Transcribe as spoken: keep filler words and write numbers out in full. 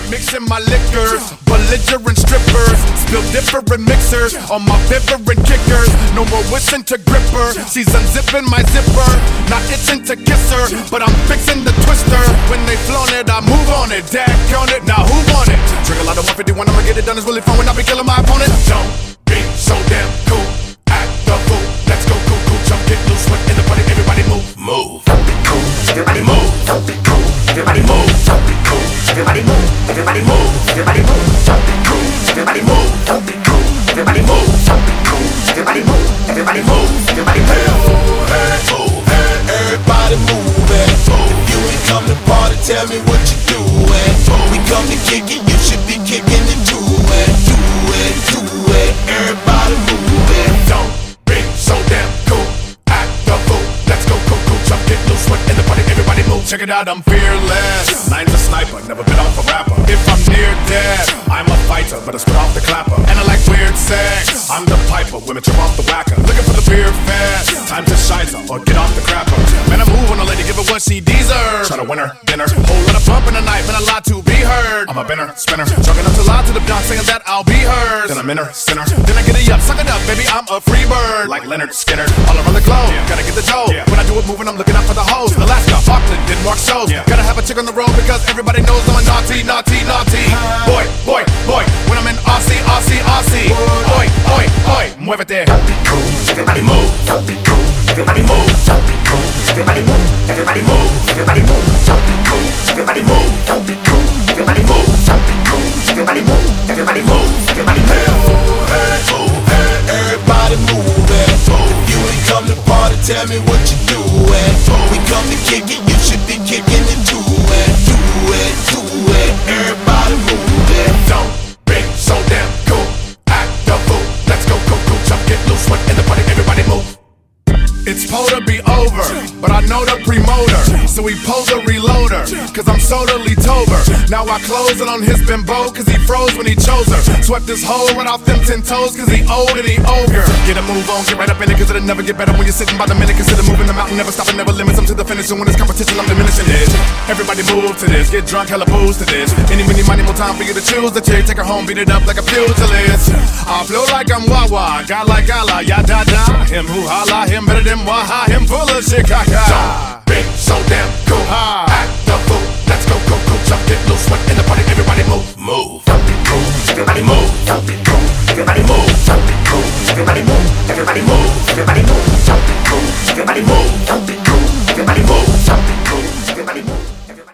mixing my liquors, belligerent strippers, spill different mixers on my different kickers. No more wishing to grip her, she's unzipping my zipper. Not itching to kiss her, but I'm fixing the twister. When they flown it, I move on it, dag on it, now who want it? Drink a lot of one fifty-one, I'ma get it done, it's really fun when I be killing my opponent. Don't be so damn cool, act the fool. Let's go cool, cool, jump, get loose, sweat in the party, everybody move, move. Don't be cool, everybody move. Don't be cool, everybody move. Don't be cool, everybody move. Everybody move, everybody move. Don't be cool, everybody move. Don't be cool, everybody move. Don't be cool, everybody move. Everybody move, everybody move. Everybody moving. If you ain't come to party, tell me what you doing. We come to kick it, you should be kicking it too. Do it, do it. Everybody moving. Don't be so damn cool, act the fool. Let's go cool, cool, jump, get loose, sweat in the party, everybody move. Check it out, I'm fearless. Nine's a sniper, never been off a rapper. If I'm near dead, I'm a fighter, but I spit off the clapper. And I like weird sex, I'm the piper, women trip off the whacker. Looking for the beer fest, time to shizer or get off the crapper. Man, I move on a lady, give her what she deserves. Try to win her dinner, whole lot of bump in the night, man, a lot to be heard. I'm a binner, spinner, drunk enough to lie to the doc, saying that I'll be hers. Then I'm in her, sinner, then I get it up, suck it up, baby, I'm a free bird. Like Leonard Skinner, all around the globe, yeah. Gotta get the dough, yeah. When I do it moving, I'm looking out for the hoes. Alaska, Auckland, Denmark shows, yeah. Gotta have a chick on the road because everybody knows I'm a naughty, naughty, naughty. Boy, boy, boy, when I'm in Aussie, Aussie, Aussie. Boy, boy, boy, muévete. Don't be cool, everybody move. Don't be cool, everybody move. Don't be cool, everybody move. Everybody move, everybody move. Don't be cool, everybody move. Don't be cool, everybody move. Don't be cool, everybody move. Everybody move, everybody move. Everybody moving. If you ain't come to party, tell me what you doing. We come to kick it, you should be kicking it too. Do it, do it. Everybody moving. Don't be so damn cool, act the fool. Let's go cool, cool, jump, get loose, sweat in the party, everybody move. It's supposed to be over, but I know the promoter, so he pulled a reloader, cause I'm so totally tober. Now I close it on his bimbo, cause he froze when he chose her. Swept this hole right off them ten toes, cause he old and he ogre. Get a move on, get right up in it, cause it'll never get better when you're sitting by the minute. Consider moving the mountain, never stopping, never limits. I'm to the finish, and when it's competition, I'm diminishing it. Everybody move to this, get drunk, hella booze to this. Any, many, money, more time for you to choose the chick. Take her home, beat it up like a pugilist. I flow like I'm Wawa, God like Allah, ya da da. Him who holla, him better than Waha, him full of shit, caca. Don't be so damn cool, ha. Act the fool. Let's go, go, go, jump, get loose, sweat in the party, everybody move, move. Don't be cool, everybody move. Don't be cool, everybody move. Don't be cool, everybody move. Everybody move, everybody move. Don't be cool, everybody move. Don't be